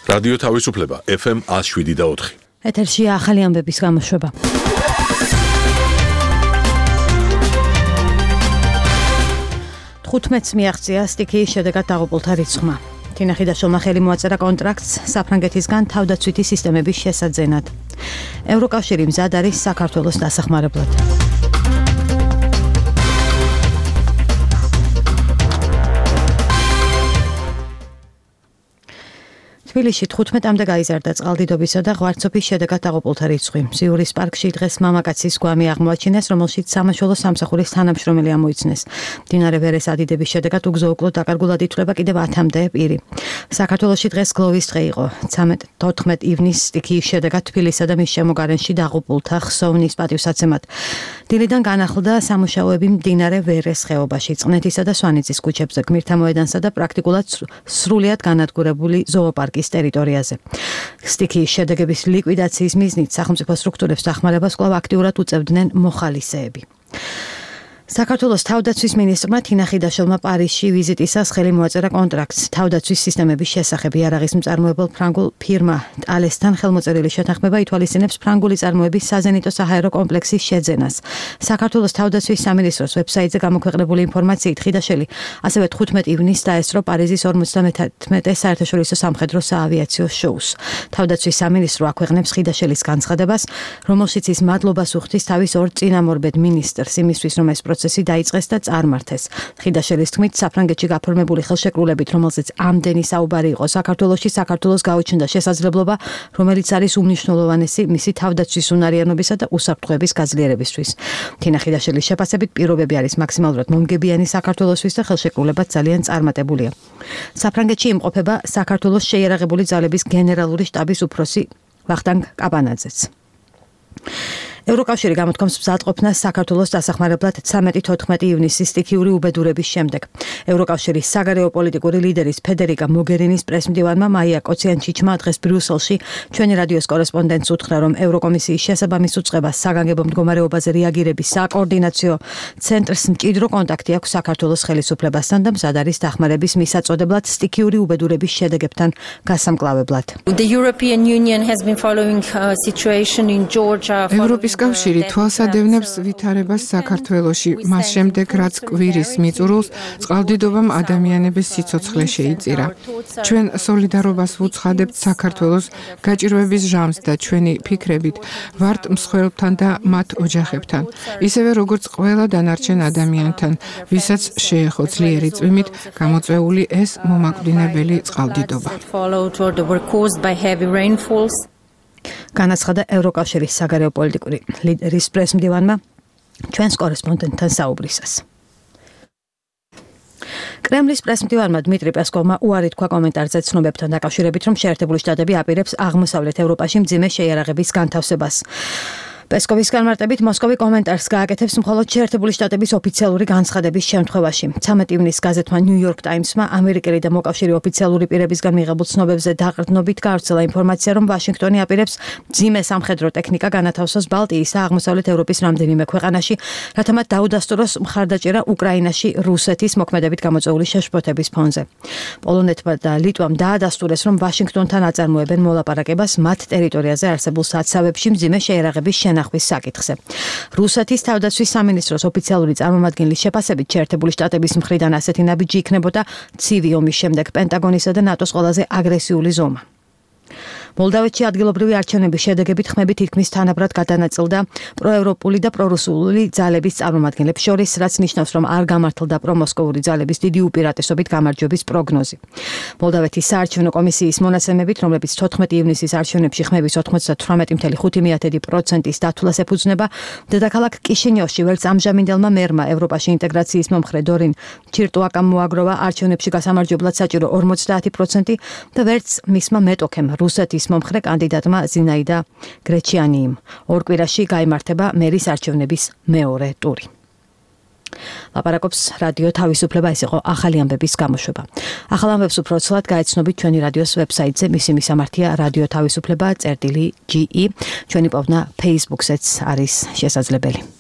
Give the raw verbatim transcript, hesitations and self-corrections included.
რადიო თავისუფლება ეფ ემ one oh seven point four. ეთერშია ახალი ამბების გამოშვება. თხუთმეტს მიაღწია სტიქიის შედეგად დაღუპულთა რიცხვმა. თინა ხიდაშვილმა ხელი მოაწერა კონტრაქტს საფრანგეთისგან თავდაცვითი სისტემების შესაძენად. ევროკავშირი მზად არის საქართველოს დასახმარებლად. თბილისში თხუთმეტამდე გაიზარდა წყალდიდობისა და ღვარცოფის შედეგად დაღუპულთა რიცხვი. სიურის პარკში დღეს მამაკაცის გვამი აღმოაჩინეს, რომელშიც სამაშველო სამსახურის თანამშრომელი ამოიცნეს. მდინარე ვერეს ადიდების შედეგად უგზო-უკვლოდ დაკარგულად ითვლება კიდევ ათამდე პირი. საქართველოში დღეს გლოვის დღე იყო. თოთხმეტ ივნისს სტიქიის შედეგად თბილისსა და მის შემოგარენში დაღუპულთა ხსოვნის პატივსაცემად. დილიდან განახლდა სამუშაოები მდინარე ვერეს ხეობაში, წყნეთისა და სვანიძის ქუჩებზე, გმირთა მოედანსა და პრაქტიკულად სრულიად განადგურებული ზოოპარკის ტერიტორიაზე. სტიქიის შედეგების ლიკვიდაციის მიზნით სახელმწიფო სტრუქტურებს დახმარებას კვლავ აქტიურად უწევდნენ მოხალისეები. საქართველოს თავდაცვის მინისტრმა თინა ხიდაშვილმა პარიზში ვიზიტისას ხელი მოაწერა კონტრაქტს თავდაცვის სისტემების შესახებ. იარაღის მწარმოებელ ფრანგულ ფირმა ტალესთან ხელმოწერილი შეთანხმება ითვალისწინებს ფრანგული წარმოების საზენიტო საჰაერო კომპლექსის შეძენას. საქართველოს თავდაცვის სამინისტროს ვებსაიტზე გამოქვეყნებული ინფორმაციით ხიდაშვილი ასევე თხუთმეტ ივნისს დაესწრო პარიზის ორმოცდამეთერთმეტე საერთაშორისო სამხედრო საავიაციო შოუს. თავდაცვის სამინისტრო აქვეყნებს ხიდაშვილის განცხადებას, რომელშიც ის მადლობას უხდის თავის ორ წინამორბედ მინისტრს იმისთვის, რომ ეს პროცესი დაიწყეს და წარმართეს. ხიდაშვილის თქმით, საფრანგეთში გაფორმებული ხელშეკრულებით, რომელზეც ამდენი საუბარი იყო საქართველოში, საქართველოს გაუჩნდა შესაძლებლობა, რომელიც არის უმნიშვნელოვანესი მისი თავდაცვის უნარიანობისა და უსაფრთხოების გაძლიერებისთვის. თინა ხიდაშვილის შეფასებით, პირობები არის მაქსიმალურად მომგებიანი საქართველოსთვის და ხელშეკრულებაც ძალიან წარმატებულია. საფრანგეთში იმყოფება საქართველოს შეიარაღებული ძალების გენერალური შტაბის უფროსი ვახტანგ კაბანაძეც. ევროკავშირი გამოთქვამს მზადყოფნას საქართველოს დასახმარებლად ცამეტი-თოთხმეტი ივნისის სტიქიური უბედურების შემდეგ. ევროკავშირის საგარეო პოლიტიკური ლიდერის ფედერიკა მოგერინის პრესმდივანმა მაია კოციანჩიჩმა დღეს ბრიუსელში ჩვენი რადიოს კორესპონდენტს უთხრა, რომ ევროკომისიის შესაბამის უწყებას საგანგებო მდგომარეობაზე რეაგირების საკოორდინაციო ცენტრს მჭიდრო კონტაქტი აქვს საქართველოს ხელისუფლებასთან და მზად არის დახმარების მისაწოდებლად სტიქიური უბედურების შედეგებთან გასამკლავებლად. The European Union has been following a situation in Georgia. ევროპის კავშირი თვალსადევნებს ვითარებას საქართველოში, მას შემდეგ რაც კვირის მიწურულს წყალდიდობამ ადამიანების სიცოცხლე შეიწირა. ჩვენ სოლიდარობას ვუცხადებთ საქართველოს გაჭირვების ჟამს და ჩვენი ფიქრებით ვართ მსხვერპლთან და მათ ოჯახებთან, ისევე როგორც ყველა დანარჩენ ადამიანთან, ვისაც შეეხო ძლიერი წვიმით გამოწვეული ეს მომაკვდინებელი წყალდიდობა. განაცხადა ევროკავშირის საგარეო პოლიტიკური ლიდერის პრესმდივანმა ჩვენს კორესპონდენტთან საუბრისას. კრემლის პრესმდივანმა დმიტრი პესკოვმა უარი თქვა კომენტარზე ცნობებთან დაკავშირებით, რომ შეერთებული შტატები აპირებს აღმოსავლეთ ევროპაში მძიმე შეიარაღების განთავსებას. პესკოვის განმარტებით მოსკოვი კომენტარს გააკეთებს მხოლოდ შეერთებული შტატების ოფიციალური განცხადების შემთხვევაში. ცამეტი ივნისს გაზეთმა New York Times-მა ამერიკელი და მოკავშირე ოფიციალური პირებისგან მიღებულ ცნობებზე დაყრდნობით გავრცელა ინფორმაცია, რომ ვაშინგტონი აპირებს მძიმე სამხედრო ტექნიკა განათავსოს ბალტიის და აღმოსავლეთ ევროპის რამდენიმე ქვეყანაში, რათა მათ დაუდასტუროს მხარდაჭერა უკრაინაში რუსეთის მოქმედებით გამოწვეული შეშფოთების ფონზე. პოლონეთმა და ლიტვამ დაადასტურეს, რომ ვაშინგტონთან აწარმოებენ მოლაპარაკებას მათ ტერიტორიაზე არსებულ საცავებში მძიმე შეიარაღების ნახვის საკითხზე. რუსეთის თავდაცვის სამინისტროს ოფიციალური წარმომადგენლის შეფასებით შეერთებული შტატების მხრიდან ასეთი ნაბიჯი იქნებოდა ცივი ომის შემდეგ პენტაგონისა და ნატოს ყველაზე აგრესიული ზომა. მოლდავეთში ადგილობრივი არჩევნების შედეგებით ხმები თითქმის თანაბრად გადანაწილდა პროევროპული და პრორუსული ძალების წარმომადგენლებს შორის, რაც ნიშნავს, რომ არ გამართლდა პრომოსკოვური ძალების დიდი უპირატესობით გამარჯვების პროგნოზი. მოლდავეთის საარჩევნო კომისიის მონაცემებით, რომლებიც თოთხმეტი ივნისის არჩევნებში ხმების ოცდათვრამეტი ფاصლე ხუთი პროცენტის დათვლას ეფუძნება, დედაქალაქ კიშინიოვში ვერც ამჟამინდელმა მერმა ევროპაში ინტეგრაციის მომხრე დორინ ჩირტუაკამ მოაგროვა არჩევნებში გასამარჯვებლად საჭირო ორმოცდაათი პროცენტი და ვერც მისმა მეტოქემ რუსეთის მომხრე კანდიდატმა ზინაიდა გრეჩიანიმ. ორ კვირაში გაიმართება მერის არჩევნების მეორე ტური. ლაპარაკობს რადიო თავისუფლება, ეს იყო ახალი ამბების გამოშვება. ახალ ამბებს უფრო ცვლად გაეცნობით ჩვენი რადიოს ვებსაიტზე, მისი მისამართია რადიო თავისუფლება წერტილი ჯი ი. ჩვენი პოვნა Facebook-ზეც არის შესაძლებელი.